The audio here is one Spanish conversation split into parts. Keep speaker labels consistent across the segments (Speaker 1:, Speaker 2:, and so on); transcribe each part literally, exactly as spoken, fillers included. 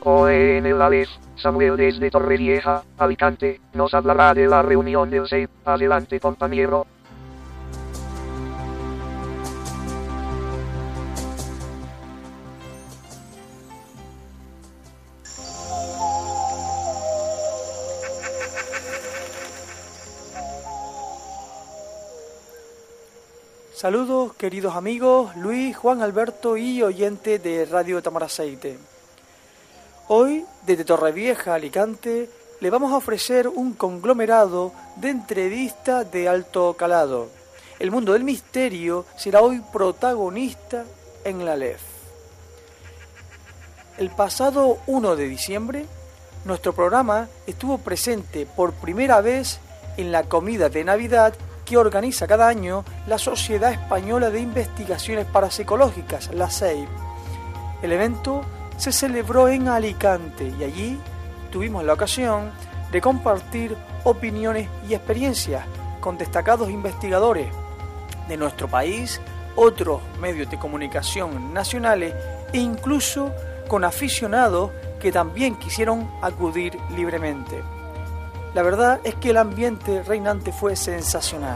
Speaker 1: Hoy en el Alex, Samuel desde Torrevieja, Alicante, nos hablará de la reunión del S E I P. Adelante, compañero.
Speaker 2: Saludos queridos amigos, Luis, Juan Alberto y oyente de Radio Tamaraceite. Hoy, desde Torrevieja, Alicante, le vamos a ofrecer un conglomerado de entrevistas de alto calado. El mundo del misterio será hoy protagonista en la L E F. El pasado uno de diciembre, nuestro programa estuvo presente por primera vez en la comida de Navidad que organiza cada año la Sociedad Española de Investigaciones Parapsicológicas, la S E I P. El evento se celebró en Alicante y allí tuvimos la ocasión de compartir opiniones y experiencias con destacados investigadores de nuestro país, otros medios de comunicación nacionales e incluso con aficionados que también quisieron acudir libremente. La verdad es que el ambiente reinante fue sensacional.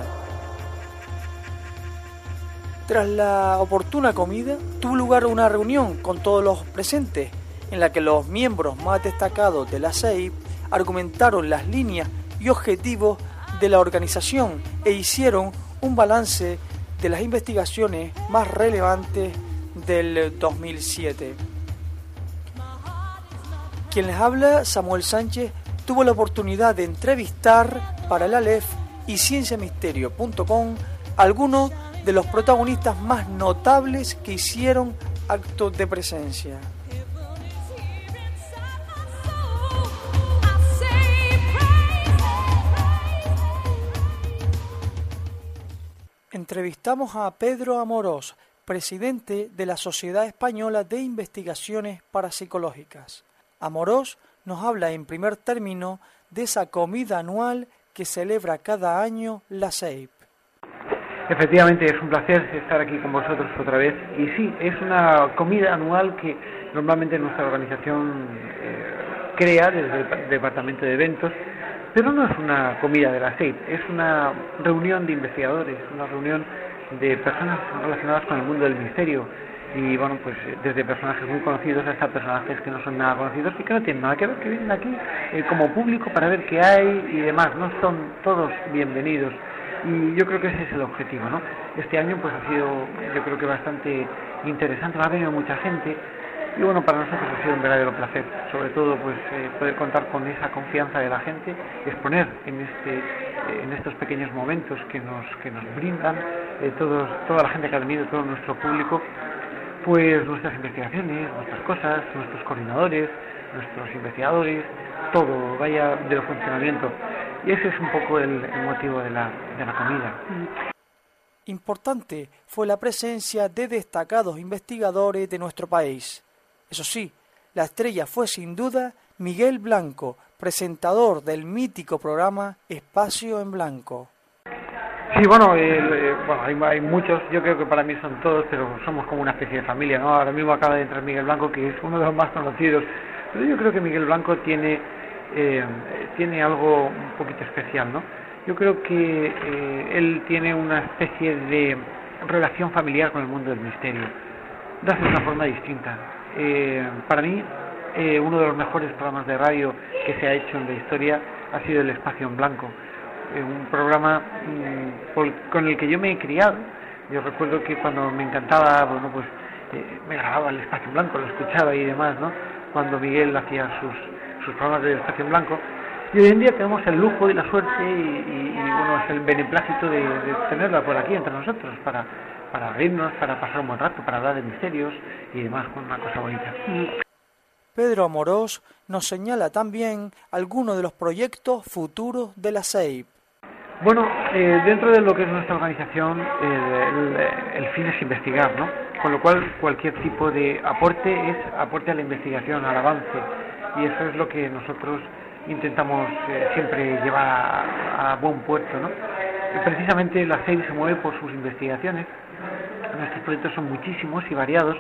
Speaker 2: Tras la oportuna comida, tuvo lugar una reunión con todos los presentes, en la que los miembros más destacados de la S E I P argumentaron las líneas y objetivos de la organización e hicieron un balance de las investigaciones más relevantes del dos mil siete. Quien les habla, Samuel Sánchez, tuvo la oportunidad de entrevistar para la L E F y ciencia misterio punto com a algunos de los protagonistas más notables que hicieron actos de presencia. Entrevistamos a Pedro Amorós, presidente de la Sociedad Española de Investigaciones Parapsicológicas. Amorós nos habla en primer término de esa comida anual que celebra cada año la S E I P.
Speaker 3: Efectivamente, es un placer estar aquí con vosotros otra vez. Y sí, es una comida anual que normalmente nuestra organización eh, crea desde el Departamento de Eventos, pero no es una comida de la S E I P, es una reunión de investigadores, una reunión de personas relacionadas con el mundo del misterio. Y bueno, pues desde personajes muy conocidos hasta personajes que no son nada conocidos y que no tienen nada que ver, que vienen aquí eh, como público para ver qué hay y demás. No son todos bienvenidos y yo creo que ese es el objetivo, ¿no? Este año pues ha sido, yo creo que bastante interesante, ha venido mucha gente y bueno, para nosotros ha sido un verdadero placer, sobre todo pues eh, poder contar con esa confianza de la gente, exponer en este eh, en estos pequeños momentos que nos que nos brindan eh, todos toda la gente que ha venido, todo nuestro público, pues nuestras investigaciones, nuestras cosas, nuestros coordinadores, nuestros investigadores, todo, vaya del funcionamiento. Y ese es un poco el, el motivo de la, de la comida.
Speaker 2: Importante fue la presencia de destacados investigadores de nuestro país. Eso sí, la estrella fue sin duda Miguel Blanco, presentador del mítico programa Espacio en Blanco.
Speaker 3: Sí, bueno, el, eh, bueno hay, hay muchos, yo creo que para mí son todos, pero somos como una especie de familia, ¿no? Ahora mismo acaba de entrar Miguel Blanco, que es uno de los más conocidos, pero yo creo que Miguel Blanco tiene, eh, tiene algo un poquito especial, ¿no? Yo creo que eh, él tiene una especie de relación familiar con el mundo del misterio, lo hace de una forma distinta. Eh, para mí, eh, uno de los mejores programas de radio que se ha hecho en la historia ha sido el Espacio en Blanco. Un programa mmm, por, con el que yo me he criado. Yo recuerdo que cuando me encantaba, bueno, pues eh, me grababa el Espacio en Blanco, lo escuchaba y demás, ¿no? Cuando Miguel hacía sus, sus programas del Espacio en Blanco. Y hoy en día tenemos el lujo y la suerte y, y, y bueno, es el beneplácito de, de tenerla por aquí entre nosotros para, para reírnos, para pasar un buen rato, para hablar de misterios y demás, con una cosa bonita.
Speaker 2: Pedro Amorós nos señala también algunos de los proyectos futuros de la S E I P.
Speaker 3: Bueno, eh, dentro de lo que es nuestra organización, eh, el, el fin es investigar, ¿no? Con lo cual cualquier tipo de aporte es aporte a la investigación, al avance, y eso es lo que nosotros intentamos eh, siempre llevar a, a buen puerto, ¿no? Y precisamente la S E I P se mueve por sus investigaciones. Nuestros proyectos son muchísimos y variados,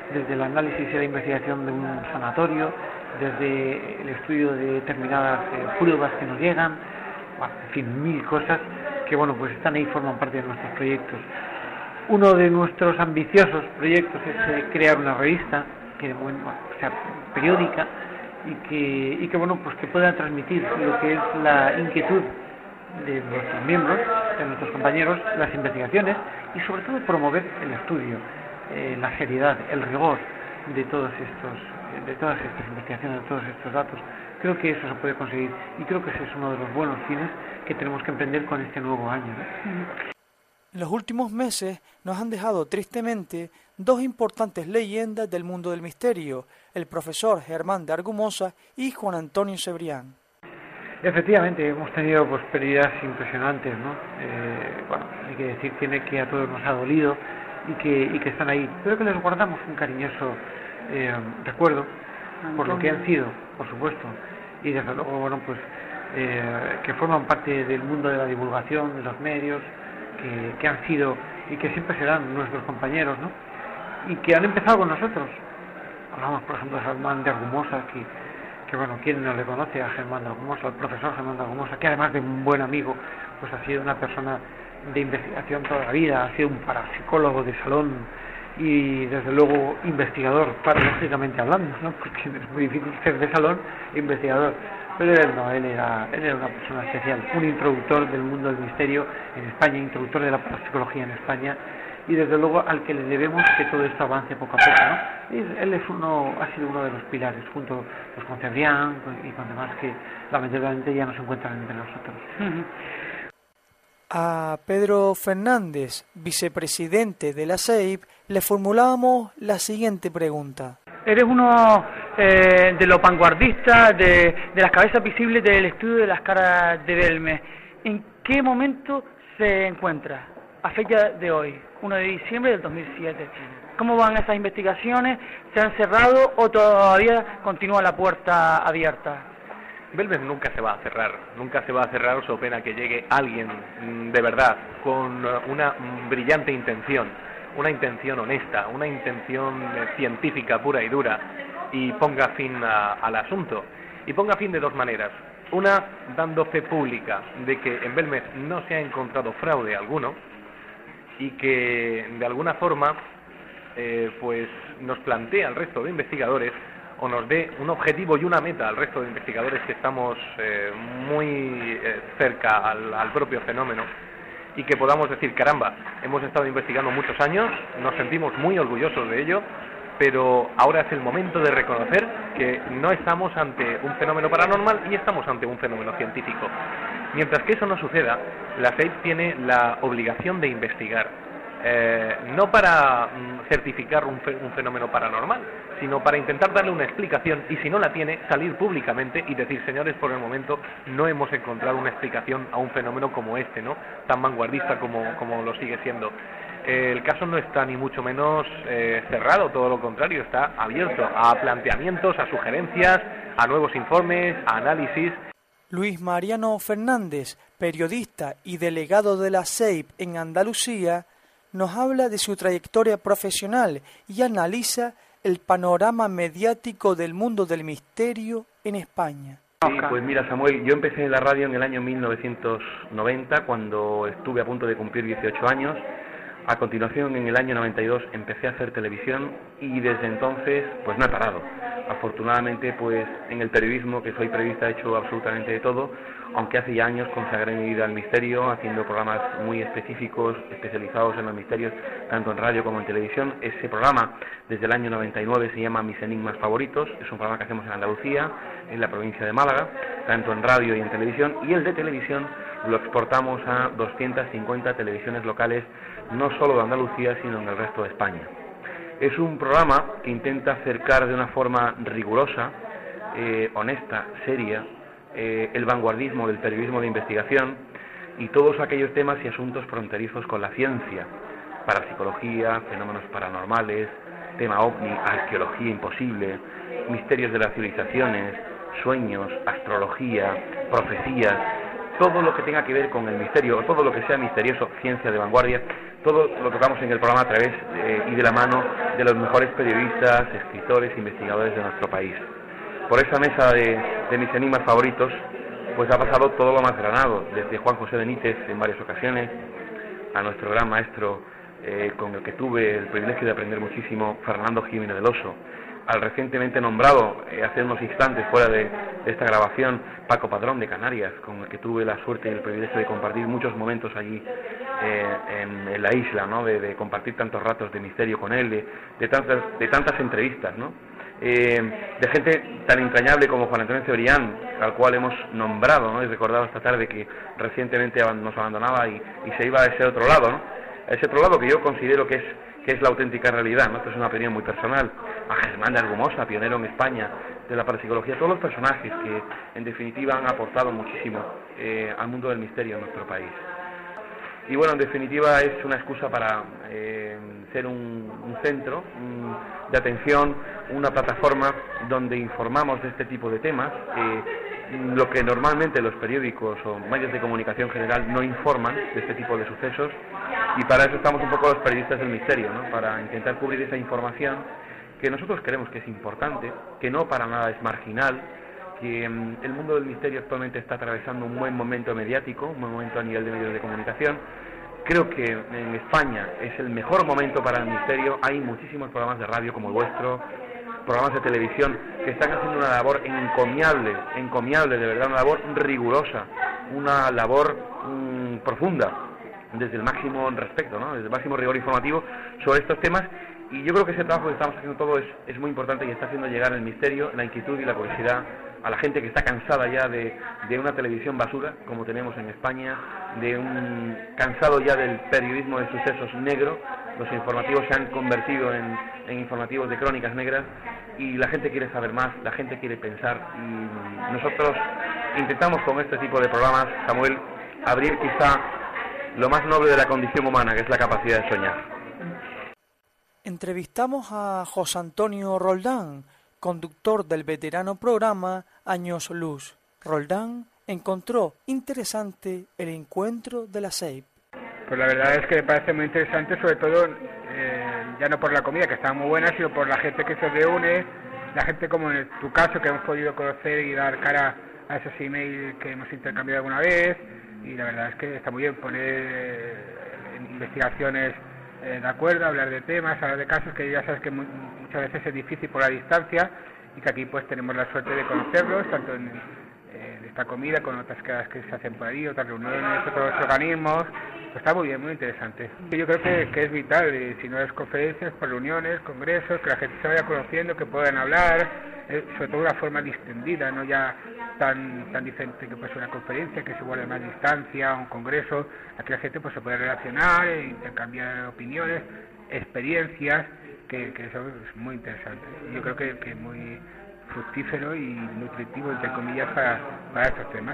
Speaker 3: desde el análisis y la investigación de un sanatorio, desde el estudio de determinadas eh, pruebas que nos llegan, bueno, en fin, mil cosas que bueno, pues están ahí, forman parte de nuestros proyectos. Uno de nuestros ambiciosos proyectos es eh, crear una revista que bueno, sea periódica y que, y que bueno, pues que pueda transmitir lo que es la inquietud de nuestros miembros, de nuestros compañeros, las investigaciones y sobre todo promover el estudio, eh, la seriedad, el rigor de todos estos, de todas estas investigaciones, de todos estos datos. Creo que eso se puede conseguir y creo que ese es uno de los buenos fines que tenemos que emprender con este nuevo año, ¿no?
Speaker 2: En los últimos meses nos han dejado tristemente dos importantes leyendas del mundo del misterio, el profesor Germán de Argumosa y Juan Antonio Cebrián.
Speaker 3: Efectivamente, hemos tenido pues pérdidas impresionantes, ¿no? Eh, bueno, hay que decir tiene que a todos nos ha dolido y que, y que están ahí. Creo que les guardamos un cariñoso eh, recuerdo por lo que han sido, por supuesto, y desde luego, bueno, pues eh, que forman parte del mundo de la divulgación, de los medios, que, que han sido y que siempre serán nuestros compañeros, ¿no? Y que han empezado con nosotros. Hablamos, por ejemplo, de Germán de Argumosa, que, que bueno, ¿quién no le conoce a Germán de Argumosa, al profesor Germán de Argumosa, que además de un buen amigo, pues ha sido una persona de investigación toda la vida, ha sido un parapsicólogo de salón y desde luego investigador, paradójicamente hablando, ¿no? Porque es muy difícil ser de salón e investigador. Pero él no, él era, él era una persona especial, un introductor del mundo del misterio en España, introductor de la parapsicología en España, y desde luego al que le debemos que todo esto avance poco a poco, ¿no? Y él es uno, ha sido uno de los pilares, junto pues, con Cebrián y con demás que lamentablemente ya no se encuentran entre nosotros. Uh-huh.
Speaker 2: A Pedro Fernández, vicepresidente de la S E I P, le formulábamos la siguiente pregunta.
Speaker 4: Eres uno eh, de los vanguardistas, de, de las cabezas visibles del estudio de las caras de Belmez. ¿En qué momento se encuentra a fecha de hoy, uno de diciembre del dos mil siete? ¿Cómo van esas investigaciones? ¿Se han cerrado o todavía continúa la puerta abierta?
Speaker 5: Belmez nunca se va a cerrar, nunca se va a cerrar, so pena que llegue alguien de verdad, con una brillante intención, una intención honesta, una intención científica pura y dura, y ponga fin a, al asunto. Y ponga fin de dos maneras. Una, dando fe pública de que en Belmez no se ha encontrado fraude alguno, y que de alguna forma eh, pues nos plantea al resto de investigadores o nos dé un objetivo y una meta al resto de investigadores que estamos eh, muy eh, cerca al, al propio fenómeno, y que podamos decir, caramba, hemos estado investigando muchos años, nos sentimos muy orgullosos de ello, pero ahora es el momento de reconocer que no estamos ante un fenómeno paranormal y estamos ante un fenómeno científico. Mientras que eso no suceda, la S E I P tiene la obligación de investigar. Eh, no para mm, certificar un, fe, un fenómeno paranormal, sino para intentar darle una explicación, y si no la tiene, salir públicamente y decir, señores, por el momento no hemos encontrado una explicación a un fenómeno como este, ¿no? Tan vanguardista como, como lo sigue siendo. Eh, el caso no está ni mucho menos eh, cerrado, todo lo contrario, está abierto a planteamientos, a sugerencias, a nuevos informes, a análisis.
Speaker 2: Luis Mariano Fernández, periodista y delegado de la S E I P en Andalucía, nos habla de su trayectoria profesional y analiza el panorama mediático del mundo del misterio en España.
Speaker 6: Sí, pues mira, Samuel, yo empecé en la radio en el año mil novecientos noventa, cuando estuve a punto de cumplir dieciocho años. A continuación, en el año noventa y dos, empecé a hacer televisión y desde entonces pues no he parado. Afortunadamente, pues en el periodismo, que soy periodista, he hecho absolutamente de todo, aunque hace ya años consagré mi vida al misterio, haciendo programas muy específicos, especializados en los misterios, tanto en radio como en televisión. Ese programa, desde el año noventa y nueve, se llama Mis Enigmas Favoritos. Es un programa que hacemos en Andalucía, en la provincia de Málaga, tanto en radio y en televisión, y el de televisión lo exportamos a doscientas cincuenta televisiones locales, no solo de Andalucía, sino en el resto de España. Es un programa que intenta acercar de una forma rigurosa, eh, honesta, seria, eh, el vanguardismo del periodismo de investigación y todos aquellos temas y asuntos fronterizos con la ciencia, parapsicología, fenómenos paranormales, tema ovni, arqueología imposible, misterios de las civilizaciones, sueños, astrología, profecías. todo lo que tenga que ver con el misterio, o todo lo que sea misterioso, ciencia de vanguardia, todo lo tocamos en el programa a través eh, y de la mano de los mejores periodistas, escritores, investigadores de nuestro país. Por esa mesa de, de mis enigmas favoritos, pues ha pasado todo lo más granado, desde Juan José Benítez en varias ocasiones, a nuestro gran maestro eh, con el que tuve el privilegio de aprender muchísimo, Fernando Jiménez del Oso, al recientemente nombrado, eh, hace unos instantes fuera de, de esta grabación, Paco Padrón de Canarias, con el que tuve la suerte y el privilegio de compartir muchos momentos allí eh, en, en la isla, ¿no? de, de compartir tantos ratos de misterio con él, de, de, tantas, de tantas entrevistas, ¿no? Eh, de gente tan entrañable como Juan Antonio Cebrián, al cual hemos nombrado, ¿no? y recordado esta tarde que recientemente nos abandonaba y, y se iba a ese otro lado, ¿no? a ese otro lado que yo considero que es que es la auténtica realidad, ¿no? Esto es una opinión muy personal. A Germán de Argumosa, pionero en España de la parapsicología, todos los personajes que en definitiva han aportado muchísimo eh, al mundo del misterio en nuestro país. Y bueno, en definitiva es una excusa para eh, ser un, un centro un, de atención, una plataforma donde informamos de este tipo de temas, eh, lo que normalmente los periódicos o medios de comunicación general no informan de este tipo de sucesos, y para eso estamos un poco los periodistas del misterio, ¿no? Para intentar cubrir esa información que nosotros creemos que es importante, que no para nada es marginal, que um, el mundo del misterio actualmente está atravesando un buen momento mediático, un buen momento a nivel de medios de comunicación. Creo que en España es el mejor momento para el misterio. Hay muchísimos programas de radio como el vuestro, programas de televisión que están haciendo una labor encomiable, encomiable de verdad, una labor rigurosa, una labor um, profunda, desde el máximo respeto, ¿no? Desde el máximo rigor informativo sobre estos temas. Y yo creo que ese trabajo que estamos haciendo todos es, es muy importante y está haciendo llegar el misterio, la inquietud y la curiosidad a la gente que está cansada ya de, de una televisión basura, como tenemos en España, de un cansado ya del periodismo de sucesos negro. Los informativos se han convertido en, en informativos de crónicas negras y la gente quiere saber más, la gente quiere pensar, y nosotros intentamos con este tipo de programas, Samuel, abrir quizá lo más noble de la condición humana, que es la capacidad de soñar.
Speaker 2: Entrevistamos a José Antonio Roldán, conductor del veterano programa Años Luz. Roldán encontró interesante el encuentro de la S E I P.
Speaker 7: Pues la verdad es que me parece muy interesante, sobre todo eh, ya no por la comida, que está muy buena, sino por la gente que se reúne, la gente como en tu caso, que hemos podido conocer y dar cara a esos emails que hemos intercambiado alguna vez, y la verdad es que está muy bien poner eh, investigaciones eh, de acuerdo, hablar de temas, hablar de casos que ya sabes que muy, muchas veces es difícil por la distancia, y que aquí pues tenemos la suerte de conocerlos, tanto en, en esta comida, con otras quedadas que se hacen por ahí, otras reuniones, otros organismos. Pues está muy bien, muy interesante. Yo creo que, que es vital, y si no es conferencias, pues reuniones, congresos, que la gente se vaya conociendo, que puedan hablar, eh, sobre todo de una forma distendida, no ya tan tan diferente que puede ser una conferencia, que se guarde más distancia, un congreso. Aquí la gente pues se puede relacionar, e intercambiar opiniones, experiencias, que, que eso es muy interesante. Yo creo que, que es muy fructífero y nutritivo, entre comillas, para, para estos temas.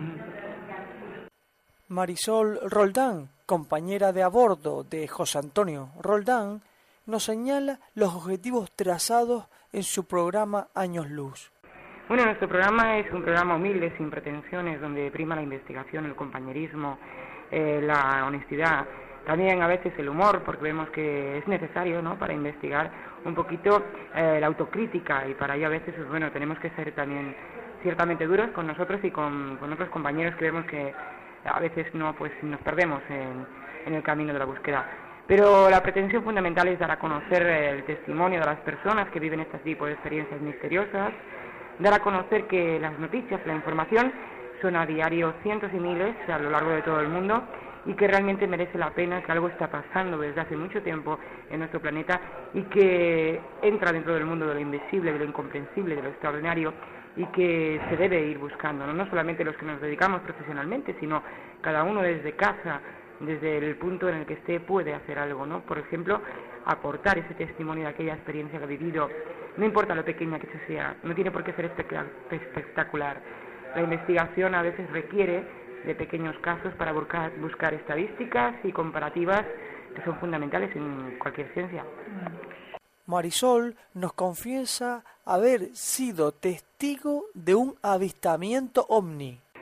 Speaker 2: Marisol Roldán, compañera de a bordo de José Antonio Roldán, nos señala los objetivos trazados en su programa Años Luz.
Speaker 8: Bueno, nuestro programa es un programa humilde, sin pretensiones, donde prima la investigación, el compañerismo, eh, la honestidad, también a veces el humor, porque vemos que es necesario, ¿no?, para investigar un poquito eh, la autocrítica, y para ello a veces, pues, bueno, tenemos que ser también ciertamente duros con nosotros y con, con otros compañeros que vemos que a veces no, pues nos perdemos en, en el camino de la búsqueda. Pero la pretensión fundamental es dar a conocer el testimonio de las personas que viven este tipo de experiencias misteriosas, dar a conocer que las noticias, la información, son a diario cientos y miles a lo largo de todo el mundo, y que realmente merece la pena, que algo está pasando desde hace mucho tiempo en nuestro planeta y que entra dentro del mundo de lo invisible, de lo incomprensible, de lo extraordinario, y que se debe ir buscando, ¿no? No solamente los que nos dedicamos profesionalmente, sino cada uno desde casa, desde el punto en el que esté, puede hacer algo, ¿no? Por ejemplo, aportar ese testimonio de aquella experiencia que ha vivido, no importa lo pequeña que sea, no tiene por qué ser espectacular. La investigación a veces requiere de pequeños casos para buscar, buscar estadísticas y comparativas que son fundamentales en cualquier ciencia.
Speaker 2: Marisol nos confiesa haber sido testigo de un avistamiento ovni.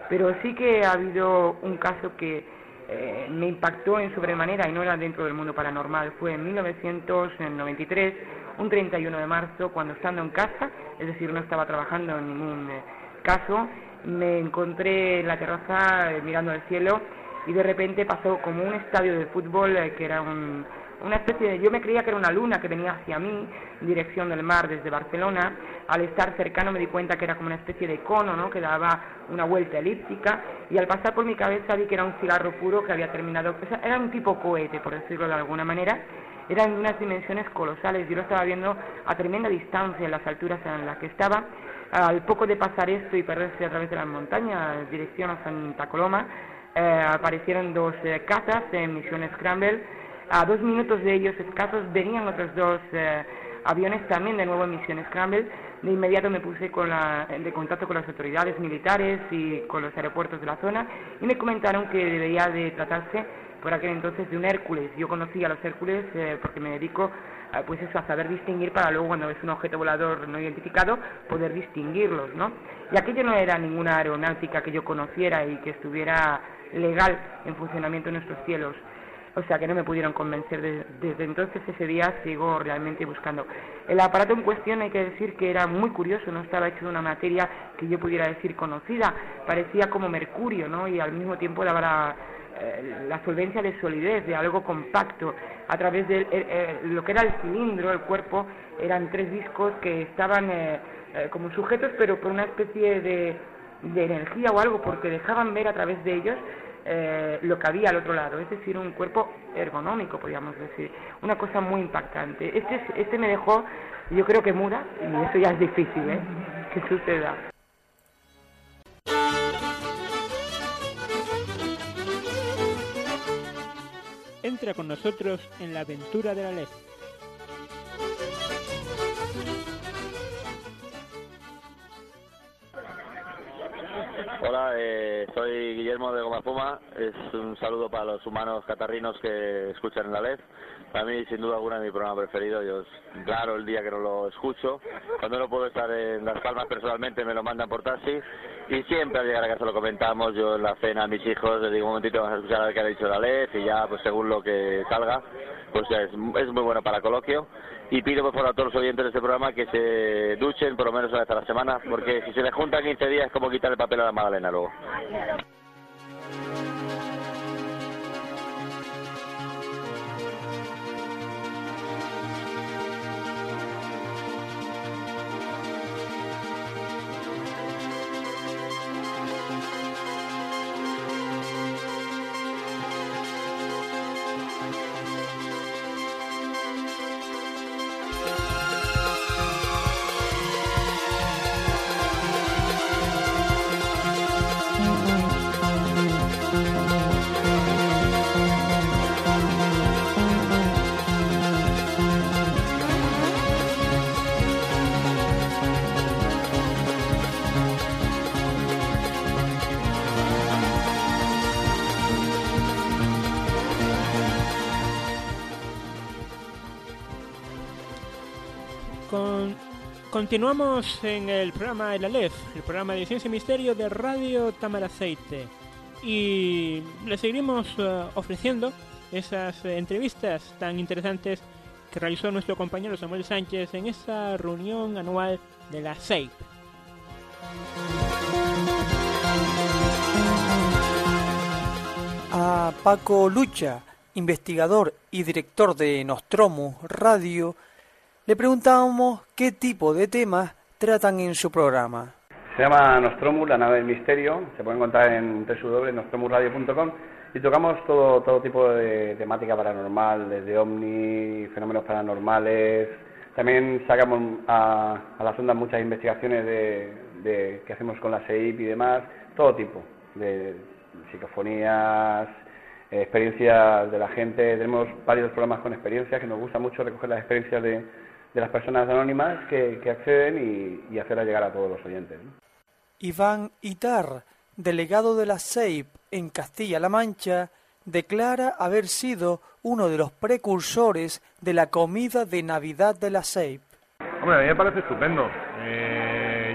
Speaker 8: Pero sí que ha habido un caso que eh, me impactó en sobremanera y no era dentro del mundo paranormal. Fue en mil novecientos noventa y tres, un treinta y uno de marzo, cuando estando en casa, es decir, no estaba trabajando en ningún eh, caso, me encontré en la terraza eh, mirando al cielo y de repente pasó como un estadio de fútbol eh, que era un, una especie de... Yo me creía que era una luna que venía hacia mí, en dirección del mar desde Barcelona. Al estar cercano me di cuenta que era como una especie de cono, ¿no?, que daba una vuelta elíptica, y al pasar por mi cabeza vi que era un cigarro puro que había terminado... O sea, era un tipo cohete, por decirlo de alguna manera. Eran unas dimensiones colosales. Yo lo estaba viendo a tremenda distancia en las alturas en las que estaba. Al poco de pasar esto y perderse a través de las montañas, en dirección a Santa Coloma, eh, aparecieron dos eh, cazas en Misión Scramble. A dos minutos de ellos escasos venían otros dos eh, aviones también de nuevo en Misión Scramble. De inmediato me puse con la, de contacto con las autoridades militares y con los aeropuertos de la zona y me comentaron que debería de tratarse por aquel entonces de un Hércules. Yo conocía a los Hércules eh, porque me dedico eh, pues eso, a saber distinguir para luego cuando ves un objeto volador no identificado poder distinguirlos, ¿no? Y aquello no era ninguna aeronáutica que yo conociera y que estuviera legal en funcionamiento en nuestros cielos. O sea que no me pudieron convencer. De, desde entonces, ese día, sigo realmente buscando. El aparato en cuestión, hay que decir que era muy curioso, no estaba hecho de una materia que yo pudiera decir conocida, parecía como mercurio, ¿no? Y al mismo tiempo daba la, eh, la solvencia de solidez, de algo compacto. A través de eh, eh, lo que era el cilindro, el cuerpo, eran tres discos que estaban eh, eh, como sujetos, pero por una especie de, de energía o algo, porque dejaban ver a través de ellos Eh, lo que había al otro lado, es decir, un cuerpo ergonómico, podríamos decir, una cosa muy impactante. Este, este me dejó, yo creo que muda, y eso ya es difícil, ¿eh?, que suceda.
Speaker 9: Entra con nosotros en la aventura de la L E F.
Speaker 10: Hola, eh, soy Guillermo de Goma Fuma. Es un saludo para los humanos catarrinos que escuchan en la L E F. Para mí, sin duda alguna, es mi programa preferido. Yo, claro, el día que no lo escucho, cuando no puedo estar en Las Palmas personalmente, me lo mandan por taxi. Y siempre al llegar a casa lo comentamos. Yo en la cena a mis hijos les digo, un momentito, vamos a escuchar a ver qué ha dicho la L E F. Y ya, pues según lo que salga, pues ya es, es muy bueno para coloquio. Y pido por favor a todos los oyentes de este programa que se duchen por lo menos una vez a la semana, porque si se les juntan quince días es como quitar el papel a la magdalena luego.
Speaker 9: Con... Continuamos en el programa de la L E F, el programa de Ciencia y Misterio de Radio Tamaraceite. Y le seguiremos uh, ofreciendo esas uh, entrevistas tan interesantes que realizó nuestro compañero Samuel Sánchez en esa reunión anual de la S E I P.
Speaker 2: A Paco Lucha, investigador y director de Nostromo Radio, le preguntábamos qué tipo de temas tratan en su programa.
Speaker 11: Se llama Nostromus, la nave del misterio. Se puede encontrar en doble u doble u doble u punto nostromus radio punto com y tocamos todo todo tipo de temática paranormal, desde ovni, fenómenos paranormales. También sacamos a, a las ondas muchas investigaciones de, de que hacemos con la S E I P y demás, todo tipo de psicofonías, eh, experiencias de la gente. Tenemos varios programas con experiencias que nos gusta mucho recoger las experiencias de, de las personas anónimas que, que acceden y, y hacerlas llegar a todos los oyentes, ¿no?
Speaker 2: Iván Itar, delegado de la S E I P en Castilla-La Mancha, declara haber sido uno de los precursores de la comida de Navidad de la S E I P.
Speaker 12: Hombre, a mí me parece estupendo. Eh,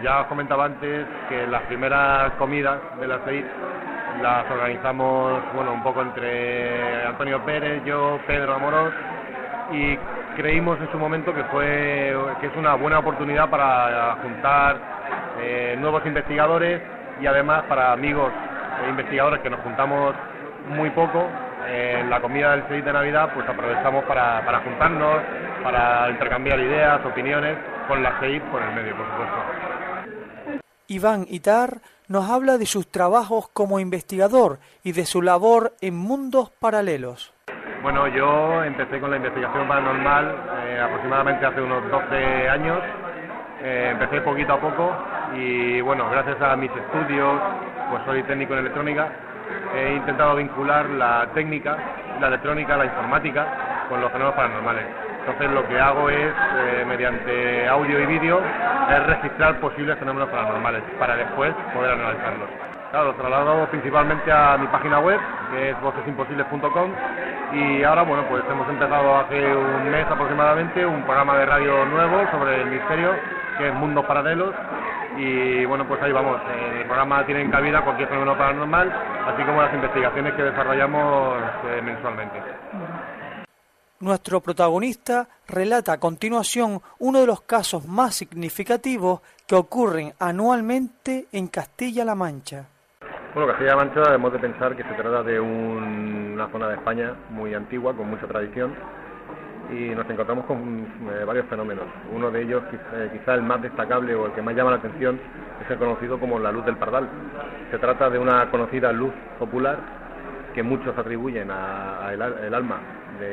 Speaker 12: ya os comentaba antes que las primeras comidas de la SEIP las organizamos, bueno, un poco entre Antonio Pérez, yo, Pedro Amorós, y creímos en su momento que fue que es una buena oportunidad para juntar eh, nuevos investigadores y además para amigos e investigadores que nos juntamos muy poco. Eh, en la comida del SEIP de Navidad pues aprovechamos para, para juntarnos, para intercambiar ideas, opiniones, con la SEIP por el medio, por supuesto.
Speaker 2: Iván Itar nos habla de sus trabajos como investigador y de su labor en mundos paralelos.
Speaker 12: Bueno, yo empecé con la investigación paranormal eh, aproximadamente hace unos doce años. Eh, empecé poquito a poco y bueno, gracias a mis estudios, pues soy técnico en electrónica, he intentado vincular la técnica, la electrónica, la informática con los fenómenos paranormales. Entonces lo que hago es, eh, mediante audio y vídeo, es registrar posibles fenómenos paranormales para después poder analizarlos. Claro, lo traslado principalmente a mi página web, que es voces imposibles punto com, y ahora, bueno, pues hemos empezado hace un mes aproximadamente un programa de radio nuevo sobre el misterio, que es Mundos Paralelos, y bueno, pues ahí vamos. En el programa tiene en cabida cualquier fenómeno paranormal, así como las investigaciones que desarrollamos eh, mensualmente.
Speaker 2: Nuestro protagonista relata a continuación uno de los casos más significativos que ocurren anualmente en Castilla-La Mancha.
Speaker 13: Bueno, Castilla-La Mancha hemos de pensar que se trata de un, una zona de España muy antigua, con mucha tradición, y nos encontramos con eh, varios fenómenos. Uno de ellos, quizá, eh, quizá el más destacable o el que más llama la atención, es el conocido como la luz del Pardal. Se trata de una conocida luz popular que muchos atribuyen a, a el, el alma de,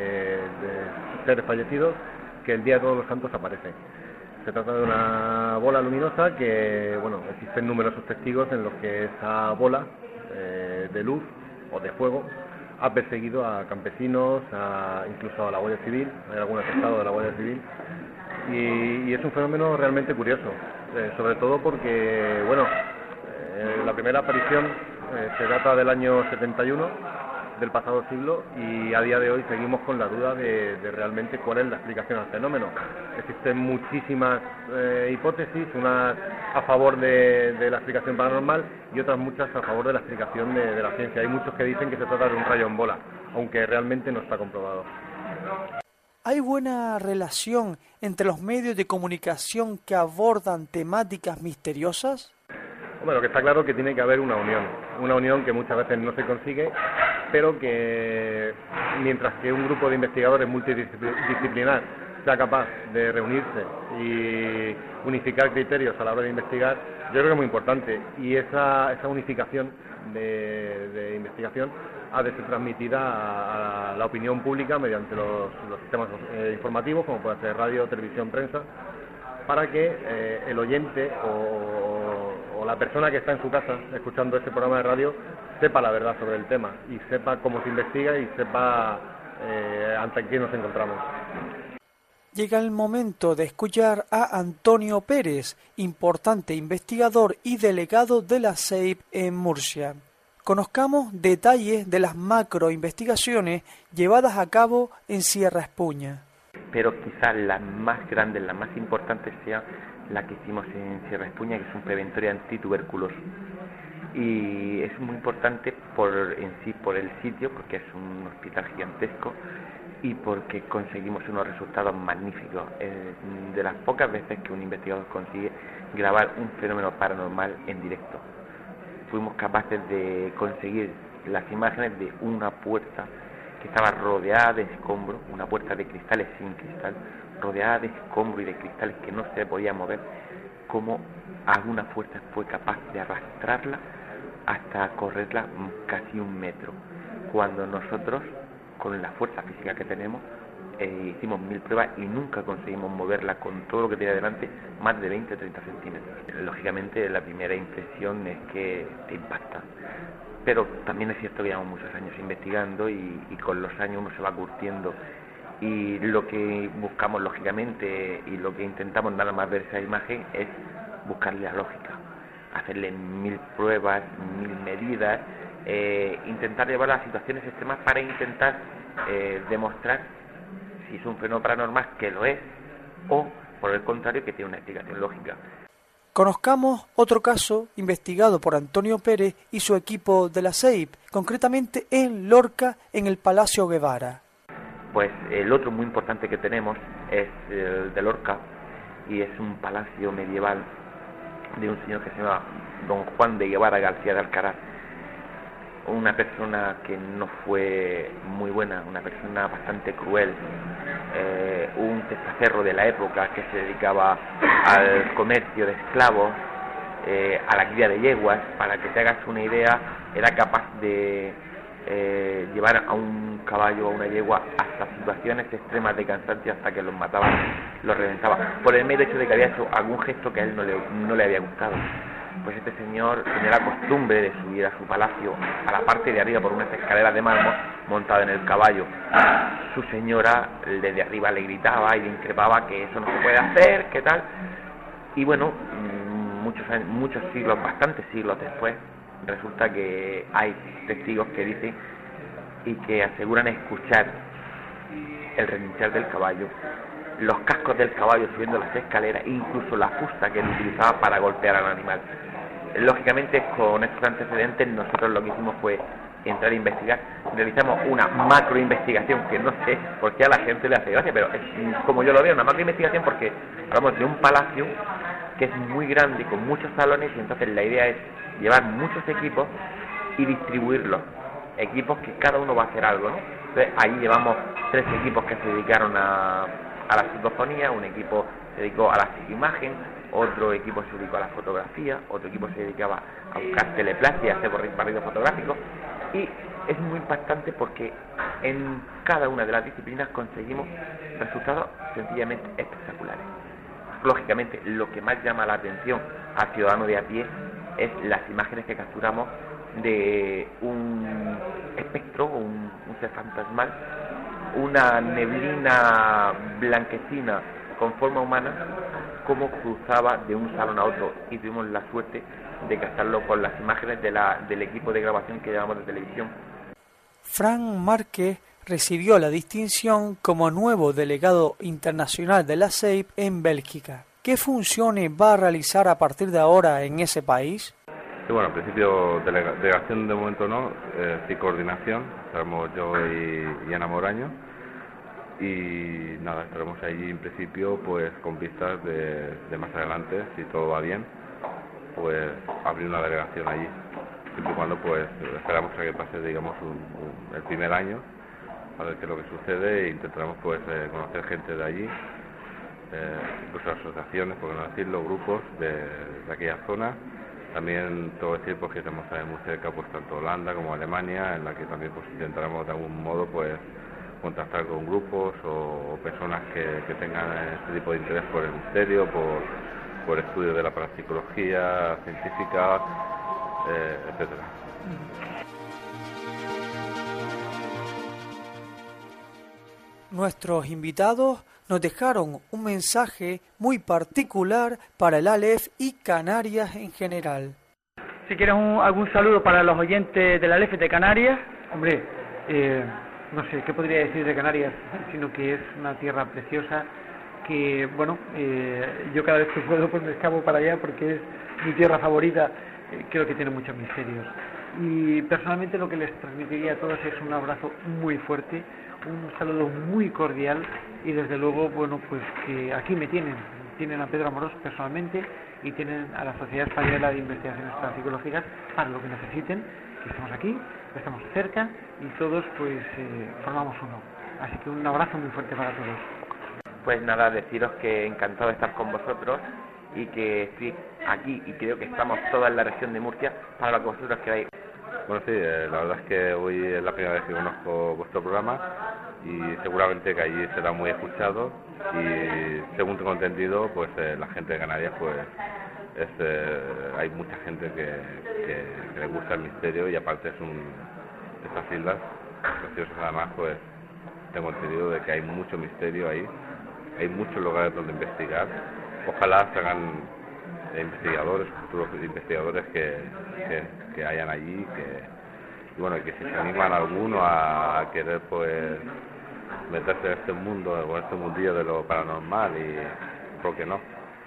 Speaker 13: de seres fallecidos, que el día de Todos los Santos aparece. Se trata de una bola luminosa que, bueno, existen numerosos testigos en los que esa bola eh, de luz o de fuego ha perseguido a campesinos, a, incluso a la Guardia Civil, hay algún atestado de la Guardia Civil, y, y es un fenómeno realmente curioso, eh, sobre todo porque, bueno, eh, la primera aparición eh, se data del año setenta y uno del pasado siglo, y a día de hoy seguimos con la duda de, de realmente cuál es la explicación al fenómeno. Existen muchísimas eh, hipótesis, unas a favor de, de la explicación paranormal y otras muchas a favor de la explicación de, de la ciencia. Hay muchos que dicen que se trata de un rayo en bola, aunque realmente no está comprobado.
Speaker 2: ¿Hay buena relación entre los medios de comunicación que abordan temáticas misteriosas?
Speaker 13: Bueno, lo que está claro es que tiene que haber una unión, una unión que muchas veces no se consigue, pero que mientras que un grupo de investigadores multidisciplinar sea capaz de reunirse y unificar criterios a la hora de investigar, yo creo que es muy importante, y esa, esa unificación de, de investigación ha de ser transmitida a, a la opinión pública mediante los, los sistemas eh, informativos, como puede ser radio, televisión, prensa, para que eh, el oyente o, o la persona que está en su casa escuchando este programa de radio sepa la verdad sobre el tema y sepa cómo se investiga y sepa eh, ante quién nos encontramos.
Speaker 2: Llega el momento de escuchar a Antonio Pérez, importante investigador y delegado de la SEIP en Murcia. Conozcamos detalles de las macroinvestigaciones llevadas a cabo en Sierra Espuña.
Speaker 14: Pero quizás las más grandes, las más importantes sea la que hicimos en Sierra Espuña, que es un preventatorio antituberculoso. Y es muy importante por en sí, por el sitio, porque es un hospital gigantesco y porque conseguimos unos resultados magníficos. Eh, de las pocas veces que un investigador consigue grabar un fenómeno paranormal en directo. Fuimos capaces de conseguir las imágenes de una puerta que estaba rodeada de escombros, una puerta de cristales sin cristal, rodeada de escombros y de cristales que no se podía mover, como alguna fuerza fue capaz de arrastrarla hasta correrla casi un metro, cuando nosotros, con la fuerza física que tenemos, eh, hicimos mil pruebas y nunca conseguimos moverla con todo lo que tenía delante más de veinte a treinta centímetros. Lógicamente la primera impresión es que te impacta, pero también es cierto que llevamos muchos años investigando y, y con los años uno se va curtiendo, y lo que buscamos lógicamente y lo que intentamos nada más ver esa imagen es buscarle la lógica, hacerle mil pruebas, mil medidas, eh, intentar llevar a situaciones extremas para intentar eh, demostrar si es un fenómeno paranormal, que lo es, o por el contrario que tiene una explicación lógica.
Speaker 2: Conozcamos otro caso investigado por Antonio Pérez y su equipo de la S E I P, concretamente en Lorca, en el Palacio Guevara.
Speaker 14: Pues el otro muy importante que tenemos es el de Lorca, y es un palacio medieval de un señor que se llama don Juan de Guevara García de Alcaraz, una persona que no fue muy buena, una persona bastante cruel, eh, un testaferro de la época que se dedicaba al comercio de esclavos, eh, a la cría de yeguas. Para que te hagas una idea, era capaz de eh, llevar a un caballo o a una yegua hasta situaciones extremas de cansancio, hasta que los mataba, los reventaba, por el mero hecho de que había hecho algún gesto que a él no le, no le había gustado. Pues este señor tenía la costumbre de subir a su palacio a la parte de arriba por unas escaleras de mármol, montado en el caballo. Su señora desde arriba le gritaba y le increpaba que eso no se puede hacer, qué tal. Y bueno, muchos años, muchos siglos, bastantes siglos después, resulta que hay testigos que dicen y que aseguran escuchar el relinchar del caballo, los cascos del caballo subiendo las escaleras, e incluso la fusta que él utilizaba para golpear al animal. Lógicamente, con estos antecedentes, nosotros lo que hicimos fue entrar a investigar. Realizamos una macro investigación, que no sé por qué a la gente le hace gracia, pero es como yo lo veo, una macro investigación, porque hablamos de un palacio que es muy grande, con muchos salones, y entonces la idea es llevar muchos equipos y distribuirlos, equipos que cada uno va a hacer algo, ¿no? Entonces ahí llevamos tres equipos que se dedicaron a, a la psicofonía, un equipo se dedicó a la psicoimagen, otro equipo se dedicó a la fotografía, otro equipo se dedicaba a buscar teleplastia, a hacer barridos fotográficos, y es muy impactante porque en cada una de las disciplinas conseguimos resultados sencillamente espectaculares. Lógicamente, lo que más llama la atención al ciudadano de a pie es las imágenes que capturamos de un espectro, un, un ser fantasmal, una neblina blanquecina con forma humana, cómo cruzaba de un salón a otro, y tuvimos la suerte de captarlo con las imágenes de la, del equipo de grabación que llevamos de televisión.
Speaker 2: Fran Márquez recibió la distinción como nuevo delegado internacional de la S E I P en Bélgica. ¿Qué funciones va a realizar a partir de ahora en ese país?
Speaker 15: Sí, bueno, en principio delega, delegación de momento no, eh, sí coordinación, estaremos yo y, y Ana Moraño, y nada, estaremos allí en principio pues con vistas de, de más adelante, si todo va bien, pues abrir una delegación allí, siempre y cuando pues esperamos a que pase, digamos, un, un, el primer año, a ver qué es lo que sucede, e intentaremos pues eh, conocer gente de allí, eh, incluso asociaciones, por qué no decirlo, grupos de, de aquella zona. También tengo que decir pues que tenemos también muy cerca pues tanto Holanda como Alemania, en la que también pues intentaremos de algún modo pues contactar con grupos o, o personas que, que tengan este tipo de interés por el misterio, por, por estudios de la parapsicología científica, eh, etcétera.
Speaker 2: Nuestros invitados nos dejaron un mensaje muy particular para el Aleph y Canarias en general.
Speaker 4: Si quieres un, algún saludo para los oyentes del Aleph de Canarias.
Speaker 3: Hombre, eh, no sé, ¿qué podría decir de Canarias? Sino que es una tierra preciosa, que, bueno, eh, yo cada vez que puedo pues me escapo para allá porque es mi tierra favorita, eh, creo que tiene muchos misterios. Y personalmente lo que les transmitiría a todos es un abrazo muy fuerte, un saludo muy cordial, y desde luego, bueno, pues que aquí me tienen, tienen a Pedro Amorós personalmente, y tienen a la Sociedad Española de Investigaciones Parapsicológicas para lo que necesiten, que estamos aquí, estamos cerca, y todos pues eh, formamos uno. Así que un abrazo muy fuerte para todos.
Speaker 14: Pues nada, deciros que encantado de estar con vosotros, y que estoy aquí, y creo que estamos toda en la región de Murcia para lo que vosotros queráis.
Speaker 15: Bueno, sí, eh, la verdad es que hoy es la primera vez que conozco vuestro programa, y seguramente que allí será muy escuchado, y según tengo entendido, pues eh, la gente de Canarias, pues es, eh, hay mucha gente que, que, que le gusta el misterio, y aparte es un, estas islas preciosas, además, pues tengo entendido de que hay mucho misterio ahí, hay muchos lugares donde investigar. Ojalá se hagan investigadores, futuros investigadores que, que, que hayan allí, que, y bueno, que si se animan alguno a, a querer pues meterse en este mundo, o en este mundillo de lo paranormal, y por qué no,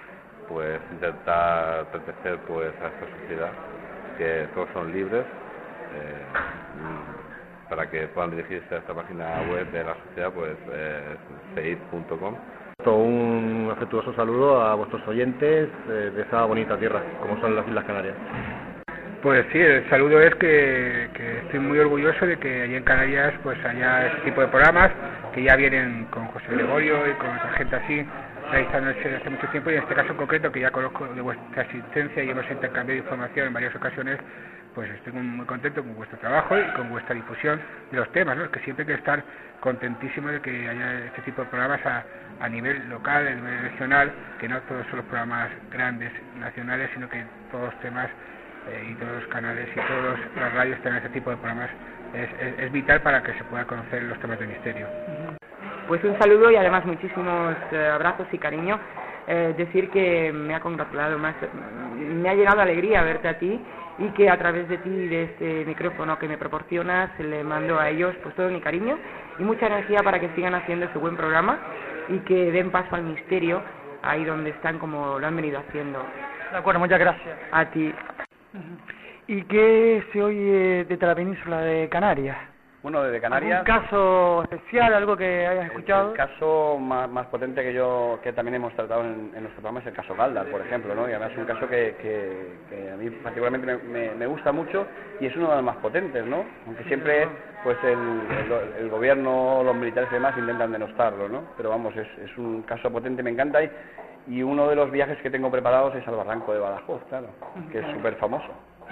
Speaker 15: pues intentar pertenecer pues a esta sociedad, que todos son libres, eh, para que puedan dirigirse a esta página web de la sociedad, pues eh, seid punto com.
Speaker 13: Un afectuoso saludo a vuestros oyentes de, de esa bonita tierra, como son las Islas Canarias.
Speaker 7: Pues sí, el saludo es que, que estoy muy orgulloso de que allí en Canarias pues haya este tipo de programas que ya vienen con José Gregorio y con otra gente así realizándose desde hace mucho tiempo, y en este caso en concreto, que ya conozco de vuestra asistencia y hemos intercambiado información en varias ocasiones, pues estoy muy contento con vuestro trabajo y con vuestra difusión de los temas, ¿no? Es que siempre hay que estar contentísimo de que haya este tipo de programas a, a nivel local, a nivel regional, que no todos son los programas grandes nacionales, sino que todos los temas eh, y todos los canales y todas las radios tengan este tipo de programas. Es, es, es vital para que se pueda conocer los temas de misterio.
Speaker 8: Pues un saludo y además muchísimos eh, abrazos y cariño. Eh, decir que me ha congratulado más, me ha llenado de alegría verte a ti, y que a través de ti y de este micrófono que me proporcionas le mando a ellos pues todo mi cariño y mucha energía para que sigan haciendo ese buen programa y que den paso al misterio ahí donde están, como lo han venido haciendo.
Speaker 4: De acuerdo, muchas gracias.
Speaker 8: A ti.
Speaker 4: ¿Y qué se oye desde la península de Canarias?
Speaker 11: Bueno, desde Canarias...
Speaker 4: ¿Un caso especial, algo que hayas escuchado?
Speaker 11: El, el caso más, más potente que yo que también hemos tratado en, en nuestro programa es el caso Galdar, por ejemplo, ¿no? Y además es un caso que, que, que a mí particularmente me, me, me gusta mucho y es uno de los más potentes, ¿no? Aunque siempre pues el, el, el gobierno, los militares y demás intentan denostarlo, ¿no? Pero vamos, es, es un caso potente, me encanta, y, y uno de los viajes que tengo preparados es al Barranco de Badajoz, claro, que es súper famoso.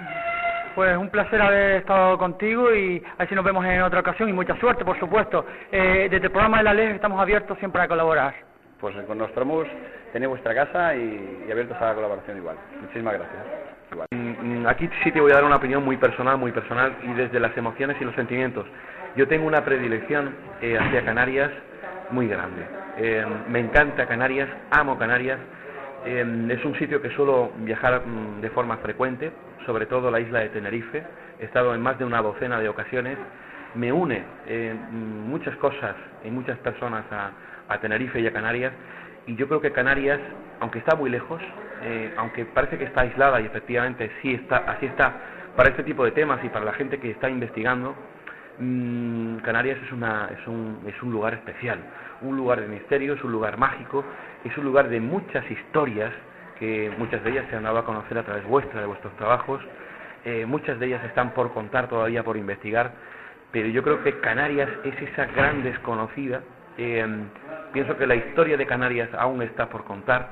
Speaker 4: Pues un placer haber estado contigo y a ver si nos vemos en otra ocasión, y mucha suerte, por supuesto. Eh, desde el programa de la L E F estamos abiertos siempre a colaborar.
Speaker 11: Pues con Nostromus tenéis vuestra casa y, y abiertos a la colaboración igual. Muchísimas gracias. Igual.
Speaker 6: Aquí sí te voy a dar una opinión muy personal, muy personal, y desde las emociones y los sentimientos. Yo tengo una predilección eh, hacia Canarias muy grande. Eh, me encanta Canarias, amo Canarias. Eh, es un sitio que suelo viajar mm, de forma frecuente, sobre todo la isla de Tenerife. He estado en más de una docena de ocasiones. Me une eh, muchas cosas y muchas personas a, a Tenerife y a Canarias, y yo creo que Canarias, aunque está muy lejos, eh, aunque parece que está aislada, y efectivamente sí está, así está para este tipo de temas y para la gente que está investigando, mmm, Canarias es, una, es, un, es un lugar especial, un lugar de misterio, es un lugar mágico, es un lugar de muchas historias, que muchas de ellas se han dado a conocer a través vuestra, de vuestros trabajos, eh, muchas de ellas están por contar todavía, por investigar, pero yo creo que Canarias es esa gran desconocida. Eh, pienso que la historia de Canarias aún está por contar,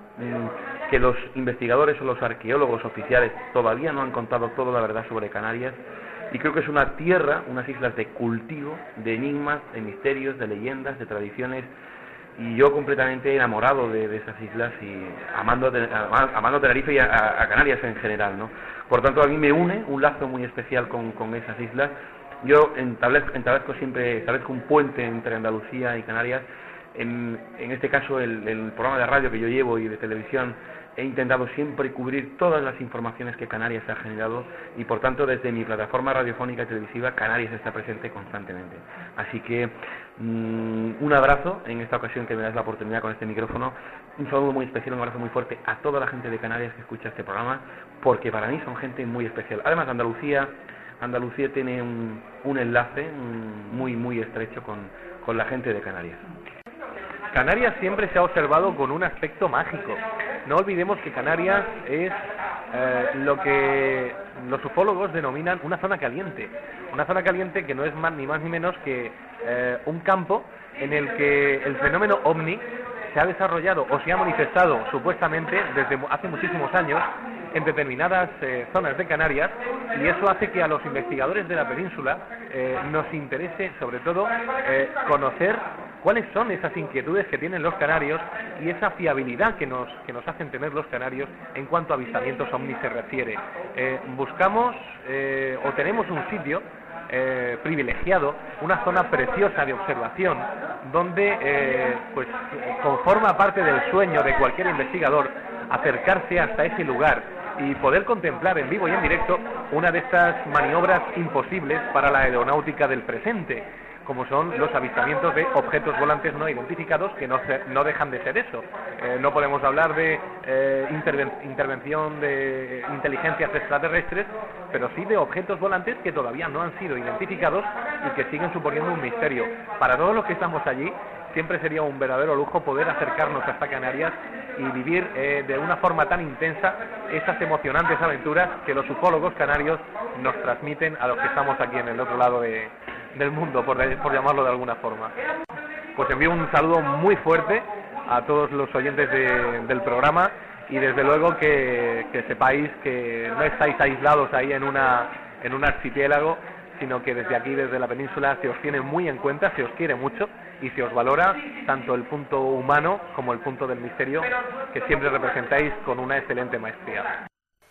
Speaker 6: eh, que los investigadores o los arqueólogos oficiales todavía no han contado toda la verdad sobre Canarias, y creo que es una tierra, unas islas de cultivo, de enigmas, de misterios, de leyendas, de tradiciones, y yo completamente enamorado de, de esas islas y amando, de, amando Tenerife y a, a Canarias en general, ¿no? Por tanto, a mí me une un lazo muy especial con, con esas islas. Yo establezco, establezco siempre establezco un puente entre Andalucía y Canarias. En, en este caso, el, el programa de radio que yo llevo y de televisión, he intentado siempre cubrir todas las informaciones que Canarias ha generado, y por tanto desde mi plataforma radiofónica y televisiva Canarias está presente constantemente. Así que mmm, un abrazo en esta ocasión que me das la oportunidad con este micrófono, un saludo muy especial, un abrazo muy fuerte a toda la gente de Canarias que escucha este programa, porque para mí son gente muy especial. Además, Andalucía Andalucía tiene un, un enlace un, muy muy estrecho con, con la gente de Canarias.
Speaker 5: Canarias siempre se ha observado con un aspecto mágico. No olvidemos que Canarias es eh, lo que los ufólogos denominan una zona caliente. Una zona caliente que no es más ni más ni menos que eh, un campo en el que el fenómeno ovni se ha desarrollado o se ha manifestado supuestamente desde hace muchísimos años en determinadas eh, zonas de Canarias, y eso hace que a los investigadores de la península eh, nos interese sobre todo eh, conocer cuáles son esas inquietudes que tienen los canarios y esa fiabilidad que nos que nos hacen tener los canarios en cuanto a avistamientos ovni se refiere. Eh, buscamos eh, o tenemos un sitio eh, privilegiado, una zona preciosa de observación, donde eh, pues conforma parte del sueño de cualquier investigador acercarse hasta ese lugar y poder contemplar en vivo y en directo una de estas maniobras imposibles para la aeronáutica del presente. como son los avistamientos de objetos volantes no identificados, que no, se, no dejan de ser eso. Eh, no podemos hablar de eh, interven, intervención de inteligencias extraterrestres, pero sí de objetos volantes que todavía no han sido identificados y que siguen suponiendo un misterio. Para todos los que estamos allí, siempre sería un verdadero lujo poder acercarnos hasta Canarias y vivir eh, de una forma tan intensa esas emocionantes aventuras que los ufólogos canarios nos transmiten a los que estamos aquí en el otro lado de, del mundo, por, por llamarlo de alguna forma. Pues envío un saludo muy fuerte a todos los oyentes de, del programa y desde luego que, que sepáis que no estáis aislados ahí en una en un archipiélago, sino que desde aquí, desde la península, se os tiene muy en cuenta, se os quiere mucho y se os valora tanto el punto humano como el punto del misterio, que siempre representáis con una excelente maestría.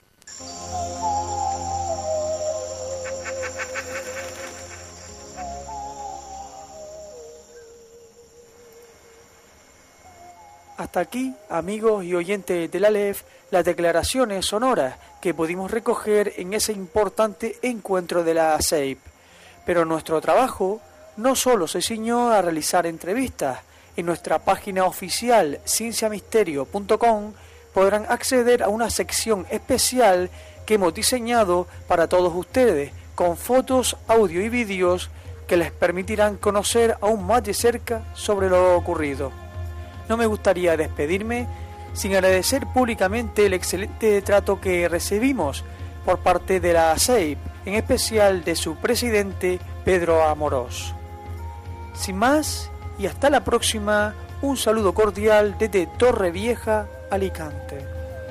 Speaker 2: Hasta aquí, amigos y oyentes de la Aleph, las declaraciones sonoras que pudimos recoger en ese importante encuentro de la S E I P. Pero nuestro trabajo no solo se ciñó a realizar entrevistas. En nuestra página oficial ciencia misterio punto com podrán acceder a una sección especial que hemos diseñado para todos ustedes, con fotos, audio y vídeos que les permitirán conocer aún más de cerca sobre lo ocurrido. No me gustaría despedirme sin agradecer públicamente el excelente trato que recibimos por parte de la S E I P, en especial de su presidente Pedro Amorós. Sin más, y hasta la próxima, un saludo cordial desde Torrevieja, Alicante.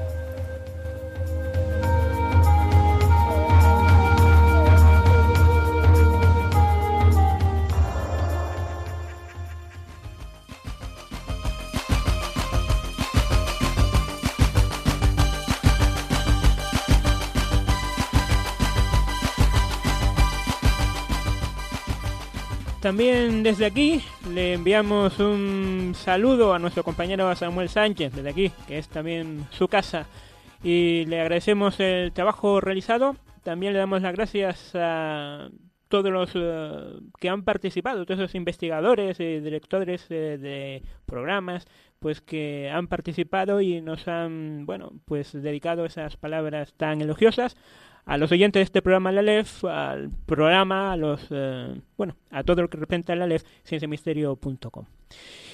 Speaker 9: También desde aquí le enviamos un saludo a nuestro compañero Samuel Sánchez, desde aquí, que es también su casa, y le agradecemos el trabajo realizado. También le damos las gracias a todos los uh, que han participado, todos los investigadores y directores uh, de programas, pues que han participado y nos han, bueno, pues dedicado esas palabras tan elogiosas a los oyentes de este programa La Aleph, al programa, a los, uh, bueno, a todo lo que representa La Aleph, ciencia misterio punto com.